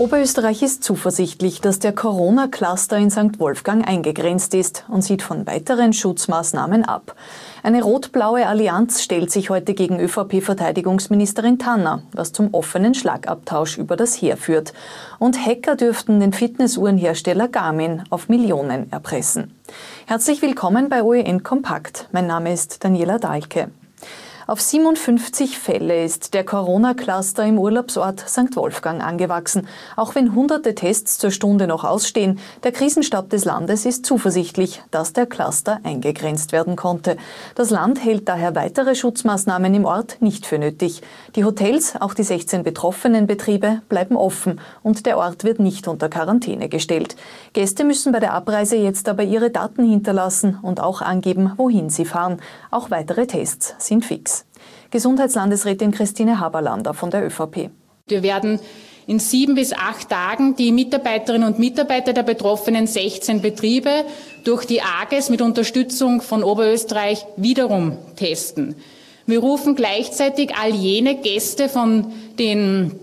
Oberösterreich ist zuversichtlich, dass der Corona-Cluster in St. Wolfgang eingegrenzt ist und sieht von weiteren Schutzmaßnahmen ab. Eine rot-blaue Allianz stellt sich heute gegen ÖVP-Verteidigungsministerin Tanner, was zum offenen Schlagabtausch über das Heer führt. Und Hacker dürften den Fitnessuhrenhersteller Garmin auf Millionen erpressen. Herzlich willkommen bei OEN Kompakt. Mein Name ist Daniela Dahlke. Auf 57 Fälle ist der Corona-Cluster im Urlaubsort St. Wolfgang angewachsen. Auch wenn hunderte Tests zur Stunde noch ausstehen, der Krisenstab des Landes ist zuversichtlich, dass der Cluster eingegrenzt werden konnte. Das Land hält daher weitere Schutzmaßnahmen im Ort nicht für nötig. Die Hotels, auch die 16 betroffenen Betriebe, bleiben offen und der Ort wird nicht unter Quarantäne gestellt. Gäste müssen bei der Abreise jetzt aber ihre Daten hinterlassen und auch angeben, wohin sie fahren. Auch weitere Tests sind fix. Gesundheitslandesrätin Christine Haberlander von der ÖVP. Wir werden in 7 bis 8 Tagen die Mitarbeiterinnen und Mitarbeiter der betroffenen 16 Betriebe durch die AGES mit Unterstützung von Oberösterreich wiederum testen. Wir rufen gleichzeitig all jene Gäste von den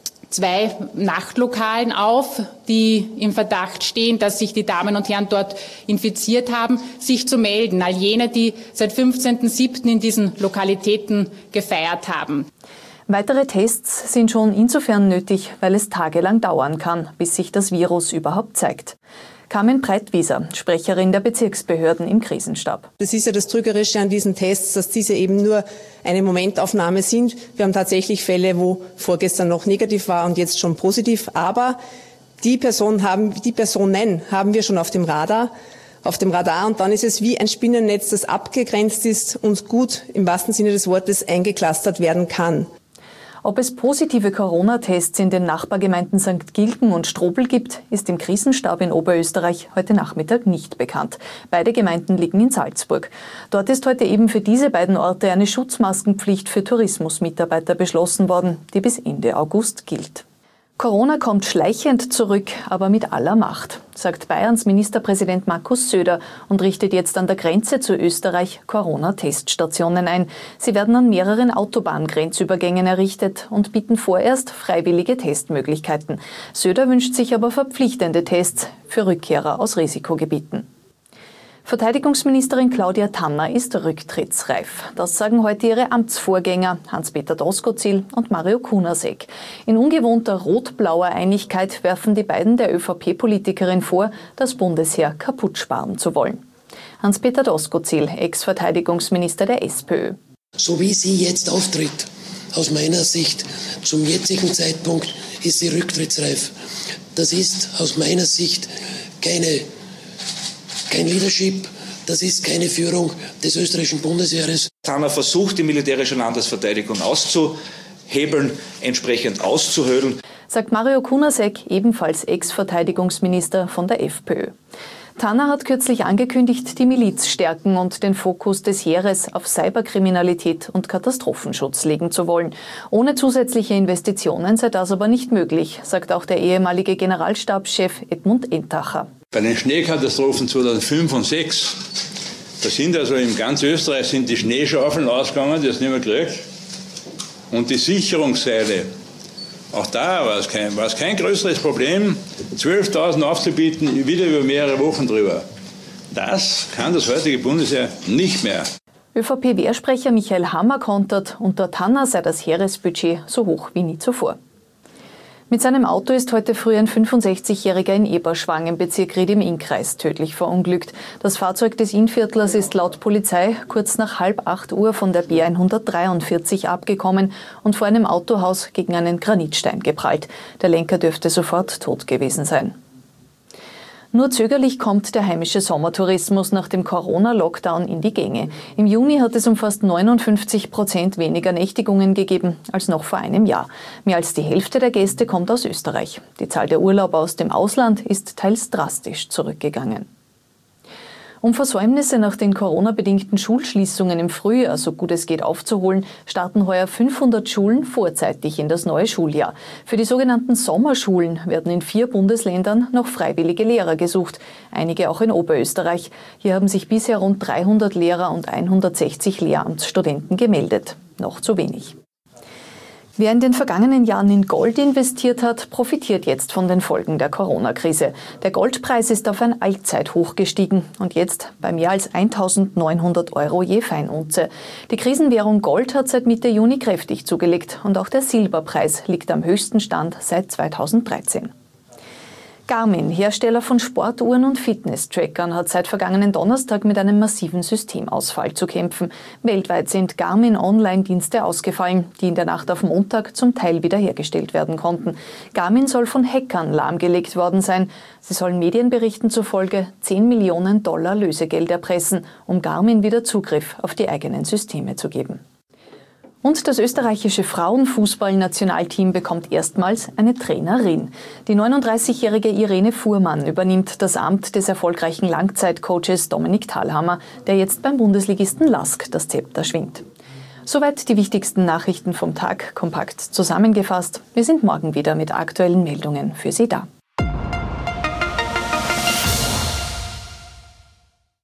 2 Nachtlokalen auf, die im Verdacht stehen, dass sich die Damen und Herren dort infiziert haben, sich zu melden. All jene, die seit 15.07. in diesen Lokalitäten gefeiert haben. Weitere Tests sind schon insofern nötig, weil es tagelang dauern kann, bis sich das Virus überhaupt zeigt. Carmen Breitwieser, Sprecherin der Bezirksbehörden im Krisenstab. Das ist ja das Trügerische an diesen Tests, dass diese eben nur eine Momentaufnahme sind. Wir haben tatsächlich Fälle, wo vorgestern noch negativ war und jetzt schon positiv. Aber die Personen haben wir schon auf dem Radar. Und dann ist es wie ein Spinnennetz, das abgegrenzt ist und gut im wahrsten Sinne des Wortes eingeklustert werden kann. Ob es positive Corona-Tests in den Nachbargemeinden St. Gilgen und Strobl gibt, ist im Krisenstab in Oberösterreich heute Nachmittag nicht bekannt. Beide Gemeinden liegen in Salzburg. Dort ist heute eben für diese beiden Orte eine Schutzmaskenpflicht für Tourismusmitarbeiter beschlossen worden, die bis Ende August gilt. Corona kommt schleichend zurück, aber mit aller Macht, sagt Bayerns Ministerpräsident Markus Söder und richtet jetzt an der Grenze zu Österreich Corona-Teststationen ein. Sie werden an mehreren Autobahngrenzübergängen errichtet und bieten vorerst freiwillige Testmöglichkeiten. Söder wünscht sich aber verpflichtende Tests für Rückkehrer aus Risikogebieten. Verteidigungsministerin Claudia Tanner ist rücktrittsreif. Das sagen heute ihre Amtsvorgänger Hans-Peter Doskozil und Mario Kunasek. In ungewohnter rot-blauer Einigkeit werfen die beiden der ÖVP-Politikerin vor, das Bundesheer kaputt sparen zu wollen. Hans-Peter Doskozil, Ex-Verteidigungsminister der SPÖ. So wie sie jetzt auftritt, aus meiner Sicht zum jetzigen Zeitpunkt, ist sie rücktrittsreif. Das ist aus meiner Sicht kein Leadership, das ist keine Führung des österreichischen Bundesheeres. Tanner versucht, die militärische Landesverteidigung auszuhebeln, entsprechend auszuhöhlen, sagt Mario Kunasek, ebenfalls Ex-Verteidigungsminister von der FPÖ. Tanner hat kürzlich angekündigt, die Miliz stärken und den Fokus des Heeres auf Cyberkriminalität und Katastrophenschutz legen zu wollen. Ohne zusätzliche Investitionen sei das aber nicht möglich, sagt auch der ehemalige Generalstabschef Edmund Entacher. Bei den Schneekatastrophen 2005 und 2006, da sind also in ganz Österreich sind die Schneeschaufeln ausgegangen, die es nicht mehr gekriegt. Und die Sicherungsseile, auch da war es kein größeres Problem, 12.000 aufzubieten, wieder über mehrere Wochen drüber. Das kann das heutige Bundesheer nicht mehr. ÖVP-Wehrsprecher Michael Hammer kontert, unter Tanner sei das Heeresbudget so hoch wie nie zuvor. Mit seinem Auto ist heute früh ein 65-Jähriger in Eberschwang im Bezirk Ried im Innkreis tödlich verunglückt. Das Fahrzeug des Innviertlers ist laut Polizei kurz nach 7:30 Uhr von der B143 abgekommen und vor einem Autohaus gegen einen Granitstein geprallt. Der Lenker dürfte sofort tot gewesen sein. Nur zögerlich kommt der heimische Sommertourismus nach dem Corona-Lockdown in die Gänge. Im Juni hat es um fast 59% weniger Nächtigungen gegeben als noch vor einem Jahr. Mehr als die Hälfte der Gäste kommt aus Österreich. Die Zahl der Urlauber aus dem Ausland ist teils drastisch zurückgegangen. Um Versäumnisse nach den Corona-bedingten Schulschließungen im Frühjahr so gut es geht aufzuholen, starten heuer 500 Schulen vorzeitig in das neue Schuljahr. Für die sogenannten Sommerschulen werden in 4 Bundesländern noch freiwillige Lehrer gesucht, einige auch in Oberösterreich. Hier haben sich bisher rund 300 Lehrer und 160 Lehramtsstudenten gemeldet. Noch zu wenig. Wer in den vergangenen Jahren in Gold investiert hat, profitiert jetzt von den Folgen der Corona-Krise. Der Goldpreis ist auf ein Allzeithoch gestiegen und jetzt bei mehr als 1.900 € je Feinunze. Die Krisenwährung Gold hat seit Mitte Juni kräftig zugelegt und auch der Silberpreis liegt am höchsten Stand seit 2013. Garmin, Hersteller von Sportuhren und Fitness-Trackern, hat seit vergangenen Donnerstag mit einem massiven Systemausfall zu kämpfen. Weltweit sind Garmin-Online-Dienste ausgefallen, die in der Nacht auf Montag zum Teil wiederhergestellt werden konnten. Garmin soll von Hackern lahmgelegt worden sein. Sie sollen Medienberichten zufolge $10 Millionen Lösegeld erpressen, um Garmin wieder Zugriff auf die eigenen Systeme zu geben. Und das österreichische Frauenfußballnationalteam bekommt erstmals eine Trainerin. Die 39-jährige Irene Fuhrmann übernimmt das Amt des erfolgreichen Langzeitcoaches Dominik Thalhammer, der jetzt beim Bundesligisten LASK das Zepter schwingt. Soweit die wichtigsten Nachrichten vom Tag, kompakt zusammengefasst. Wir sind morgen wieder mit aktuellen Meldungen für Sie da.